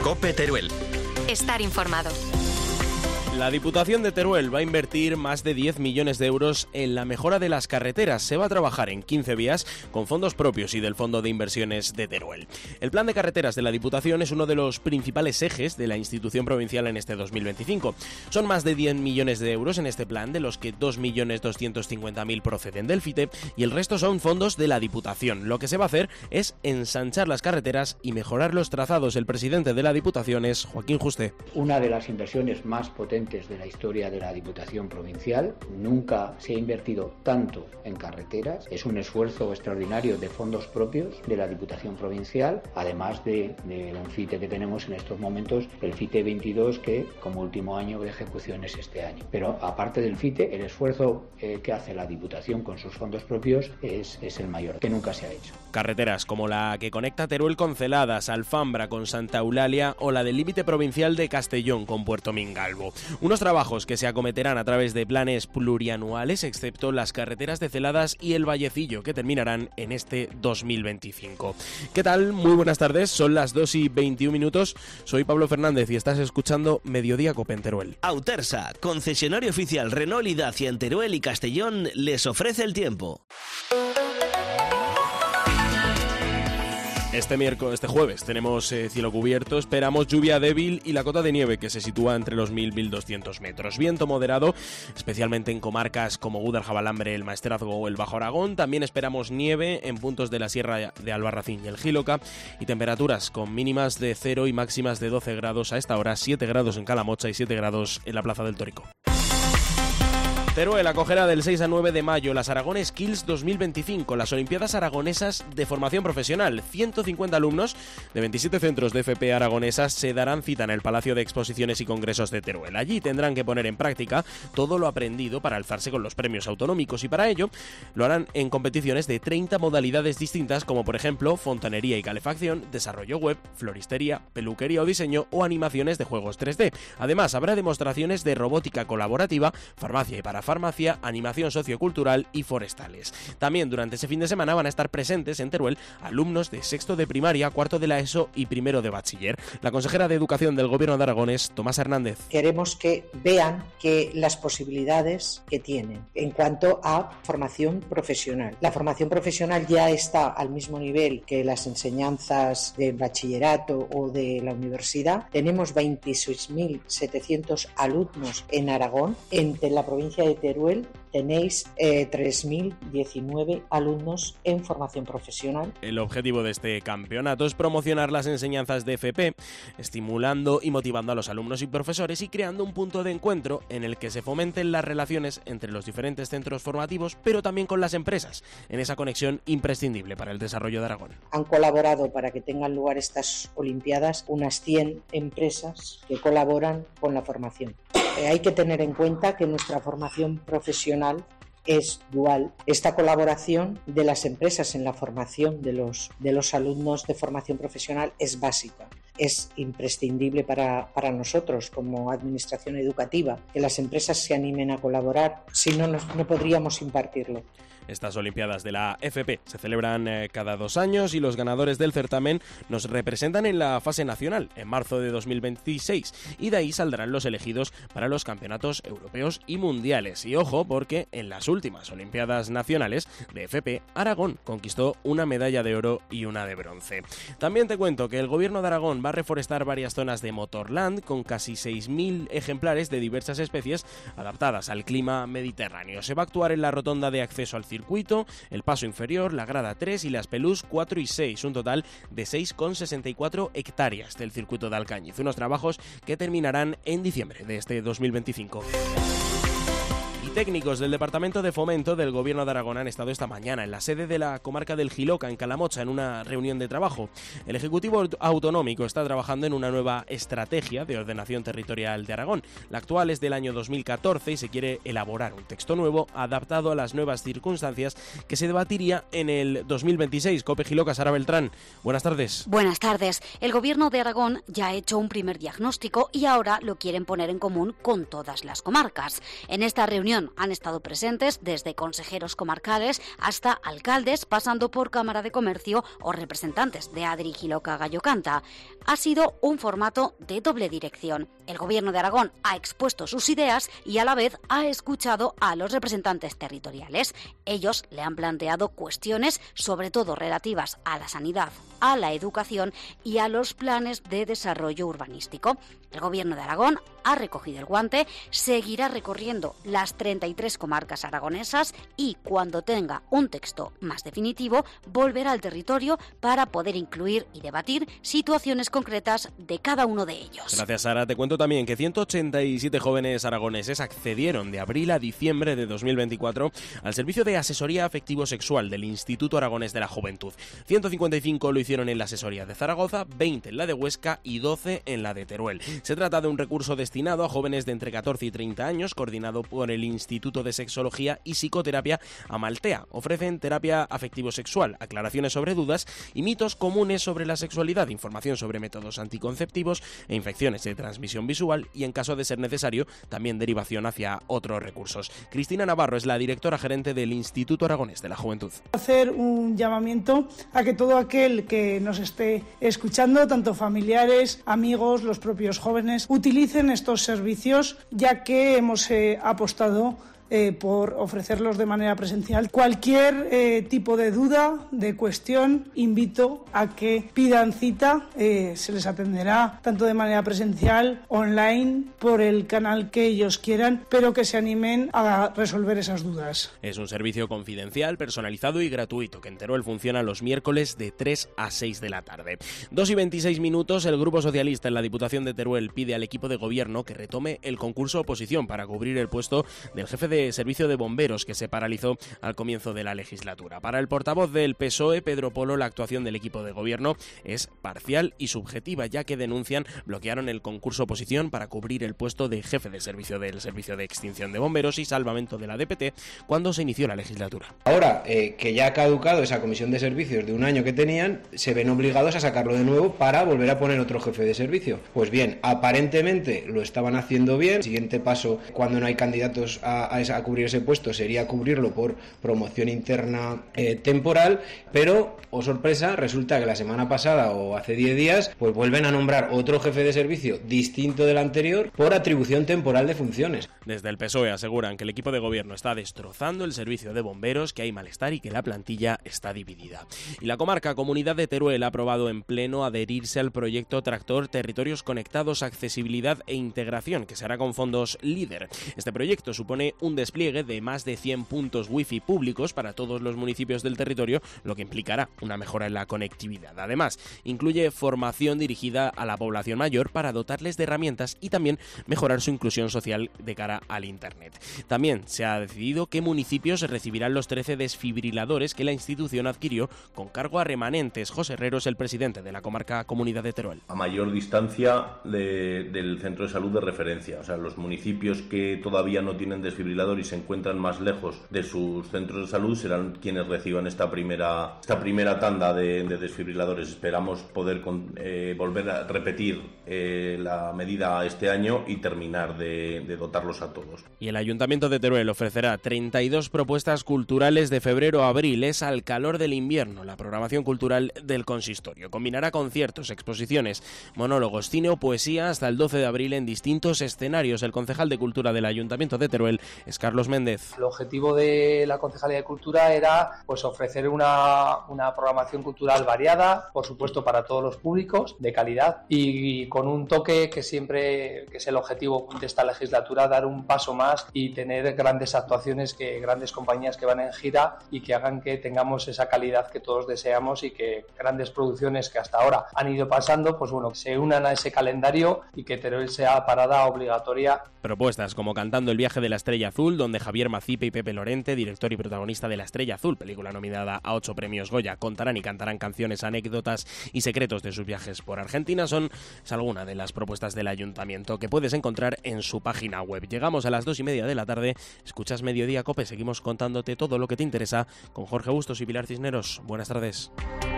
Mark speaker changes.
Speaker 1: COPE Teruel.
Speaker 2: Estar informado.
Speaker 3: La Diputación de Teruel va a invertir más de 10 millones de euros en la mejora de las carreteras. Se va a trabajar en 15 vías con fondos propios y del Fondo de Inversiones de Teruel. El plan de carreteras de la Diputación es uno de los principales ejes de la institución provincial en este 2025. Son más de 10 millones de euros en este plan, de los que 2.250.000 proceden del FITE y el resto son fondos de la Diputación. Lo que se va a hacer es ensanchar las carreteras y mejorar los trazados. El presidente de la Diputación es Joaquín Juste.
Speaker 4: Una de las inversiones más potentes de la historia de la Diputación Provincial. Nunca se ha invertido tanto en carreteras. Es un esfuerzo extraordinario de fondos propios de la Diputación Provincial, además de un FITE que tenemos en estos momentos, el FITE 22, que como último año de ejecución es este año. Pero aparte del FITE, el esfuerzo que hace la Diputación con sus fondos propios es el mayor, que nunca se ha hecho.
Speaker 3: Carreteras como la que conecta Teruel con Celadas, Alfambra con Santa Eulalia o la del límite provincial de Castellón con Puerto Mingalvo. Unos trabajos que se acometerán a través de planes plurianuales, excepto las carreteras de Celadas y el Vallecillo, que terminarán en este 2025. ¿Qué tal? Muy buenas tardes, son las 2:21. Soy Pablo Fernández y estás escuchando Mediodía COPE en Teruel.
Speaker 5: Autersa, concesionario oficial Renault y Dacia en Teruel y Castellón, les ofrece el tiempo.
Speaker 3: Este jueves tenemos cielo cubierto, esperamos lluvia débil y la cota de nieve que se sitúa entre los 1.000 y 1.200 metros. Viento moderado, especialmente en comarcas como Gúdar-Jabalambre, el Maestrazgo o el Bajo Aragón. También esperamos nieve en puntos de la Sierra de Albarracín y el Jíloca y temperaturas con mínimas de 0 y máximas de 12 grados a esta hora, 7 grados en Calamocha y 7 grados en la Plaza del Tórico. Teruel acogerá del 6 a 9 de mayo las Aragón Skills 2025, las Olimpiadas Aragonesas de Formación Profesional. 150 alumnos de 27 centros de FP aragonesas se darán cita en el Palacio de Exposiciones y Congresos de Teruel. Allí tendrán que poner en práctica todo lo aprendido para alzarse con los premios autonómicos y para ello lo harán en competiciones de 30 modalidades distintas, como por ejemplo fontanería y calefacción, desarrollo web, floristería, peluquería o diseño o animaciones de juegos 3D. Además habrá demostraciones de robótica colaborativa, farmacia y parafarmacia, animación sociocultural y forestales. También durante ese fin de semana van a estar presentes en Teruel alumnos de sexto de primaria, cuarto de la ESO y primero de bachiller. La consejera de Educación del Gobierno de Aragón es Tomás Hernández.
Speaker 6: Queremos que vean que las posibilidades que tienen en cuanto a formación profesional. La formación profesional ya está al mismo nivel que las enseñanzas de bachillerato o de la universidad. Tenemos 26.700 alumnos en Aragón. Entre la provincia de Teruel tenéis 3.019 alumnos en formación profesional.
Speaker 3: El objetivo de este campeonato es promocionar las enseñanzas de FP, estimulando y motivando a los alumnos y profesores y creando un punto de encuentro en el que se fomenten las relaciones entre los diferentes centros formativos, pero también con las empresas, en esa conexión imprescindible para el desarrollo de Aragón.
Speaker 6: Han colaborado para que tengan lugar estas Olimpiadas unas 100 empresas que colaboran con la formación. Hay que tener en cuenta que nuestra formación profesional es dual. Esta colaboración de las empresas en la formación de los alumnos de formación profesional es básica. Es imprescindible para nosotros como administración educativa que las empresas se animen a colaborar, si no, no podríamos impartirlo.
Speaker 3: Estas Olimpiadas de la FP se celebran cada 2 años y los ganadores del certamen nos representan en la fase nacional en marzo de 2026 y de ahí saldrán los elegidos para los campeonatos europeos y mundiales. Y ojo, porque en las últimas Olimpiadas nacionales de FP, Aragón conquistó una medalla de oro y una de bronce. También te cuento que el Gobierno de Aragón va a reforestar varias zonas de Motorland con casi 6.000 ejemplares de diversas especies adaptadas al clima mediterráneo. Se va a actuar en la rotonda de acceso al circuito, el paso inferior, la grada 3 y las Pelús 4 y 6, un total de 6,64 hectáreas del circuito de Alcañiz, unos trabajos que terminarán en diciembre de este 2025. Técnicos del Departamento de Fomento del Gobierno de Aragón han estado esta mañana en la sede de la comarca del Jíloca, en Calamocha, en una reunión de trabajo. El Ejecutivo Autonómico está trabajando en una nueva estrategia de ordenación territorial de Aragón. La actual es del año 2014 y se quiere elaborar un texto nuevo adaptado a las nuevas circunstancias que se debatiría en el 2026. COPE Jíloca, Sara Beltrán. Buenas tardes.
Speaker 2: Buenas tardes. El Gobierno de Aragón ya ha hecho un primer diagnóstico y ahora lo quieren poner en común con todas las comarcas. En esta reunión reunión han estado presentes desde consejeros comarcales hasta alcaldes, pasando por Cámara de Comercio o representantes de Adri Giloca Gallocanta. Ha sido un formato de doble dirección. El Gobierno de Aragón ha expuesto sus ideas y a la vez ha escuchado a los representantes territoriales. Ellos le han planteado cuestiones, sobre todo relativas a la sanidad, a la educación y a los planes de desarrollo urbanístico. El Gobierno de Aragón ha recogido el guante, seguirá recorriendo las 33 comarcas aragonesas y, cuando tenga un texto más definitivo, volverá al territorio para poder incluir y debatir situaciones concretas de cada uno de ellos.
Speaker 3: Gracias, Sara. Te cuento también que 187 jóvenes aragoneses accedieron de abril a diciembre de 2024 al servicio de asesoría afectivo-sexual del Instituto Aragonés de la Juventud. 155 lo hicieron en la asesoría de Zaragoza, 20 en la de Huesca y 12 en la de Teruel. Se trata de un recurso destinado a jóvenes de entre 14 y 30 años, coordinado por el Instituto de Sexología y Psicoterapia Amaltea. Ofrecen terapia afectivo-sexual, aclaraciones sobre dudas y mitos comunes sobre la sexualidad, información sobre métodos anticonceptivos e infecciones de transmisión visual y, en caso de ser necesario, también derivación hacia otros recursos. Cristina Navarro es la directora gerente del Instituto Aragonés de la Juventud.
Speaker 1: Hacer un llamamiento a que todo aquel que nos esté escuchando, tanto familiares, amigos, los propios jóvenes, utilicen estos servicios, ya que hemos apostado por ofrecerlos de manera presencial. Cualquier tipo de duda, de cuestión, invito a que pidan cita. Se les atenderá tanto de manera presencial, online, por el canal que ellos quieran, pero que se animen a resolver esas dudas.
Speaker 3: Es un servicio confidencial, personalizado y gratuito que en Teruel funciona los miércoles de 3 a 6 de la tarde. 2:26, el Grupo Socialista en la Diputación de Teruel pide al equipo de gobierno que retome el concurso oposición para cubrir el puesto del jefe de servicio de bomberos que se paralizó al comienzo de la legislatura. Para el portavoz del PSOE, Pedro Polo, la actuación del equipo de gobierno es parcial y subjetiva, ya que denuncian bloquearon el concurso oposición para cubrir el puesto de jefe de servicio del Servicio de Extinción de Bomberos y Salvamento de la DPT cuando se inició la legislatura.
Speaker 7: Ahora que ya ha caducado esa comisión de servicios de un año que tenían, se ven obligados a sacarlo de nuevo para volver a poner otro jefe de servicio. Pues bien, aparentemente lo estaban haciendo bien. El siguiente paso, cuando no hay candidatos a cubrir ese puesto, sería cubrirlo por promoción interna temporal, pero, oh sorpresa, resulta que la semana pasada o hace 10 días, pues vuelven a nombrar otro jefe de servicio distinto del anterior por atribución temporal de funciones.
Speaker 3: Desde el PSOE aseguran que el equipo de gobierno está destrozando el servicio de bomberos, que hay malestar y que la plantilla está dividida. Y la comarca Comunidad de Teruel ha aprobado en pleno adherirse al proyecto Tractor Territorios Conectados, Accesibilidad e Integración, que se hará con fondos LEADER. Este proyecto supone un despliegue de más de 100 puntos wifi públicos para todos los municipios del territorio, lo que implicará una mejora en la conectividad. Además, incluye formación dirigida a la población mayor para dotarles de herramientas y también mejorar su inclusión social de cara al Internet. También se ha decidido qué municipios recibirán los 13 desfibriladores que la institución adquirió con cargo a remanentes. José Herrero es el presidente de la comarca Comunidad de Teruel.
Speaker 8: A mayor distancia del centro de salud de referencia, o sea, los municipios que todavía no tienen desfibrilador y se encuentran más lejos de sus centros de salud serán quienes reciban esta primera tanda de desfibriladores. Esperamos poder volver a repetir la medida este año y terminar de dotarlos a todos.
Speaker 3: Y el Ayuntamiento de Teruel ofrecerá 32 propuestas culturales de febrero a abril. Es al calor del invierno la programación cultural del consistorio. Combinará conciertos, exposiciones, monólogos, cine o poesía hasta el 12 de abril en distintos escenarios. El concejal de Cultura del Ayuntamiento de Teruel es Carlos Méndez.
Speaker 9: El objetivo de la Concejalía de Cultura era pues ofrecer una programación cultural variada, por supuesto para todos los públicos, de calidad y con un toque que siempre que es el objetivo de esta legislatura, dar un paso más y tener grandes actuaciones, grandes compañías que van en gira y que hagan que tengamos esa calidad que todos deseamos y que grandes producciones que hasta ahora han ido pasando, pues bueno, se unan a ese calendario y que Teruel sea parada obligatoria.
Speaker 3: Propuestas como Cantando el viaje de la estrella azul, donde Javier Macipe y Pepe Lorente, director y protagonista de La estrella azul, película nominada a 8 premios Goya, contarán y cantarán canciones, anécdotas y secretos de sus viajes por Argentina. Es alguna de las propuestas del Ayuntamiento que puedes encontrar en su página web. Llegamos a las 2:30 de la tarde, escuchas Mediodía Cope, seguimos contándote todo lo que te interesa con Jorge Bustos y Pilar Cisneros. Buenas tardes.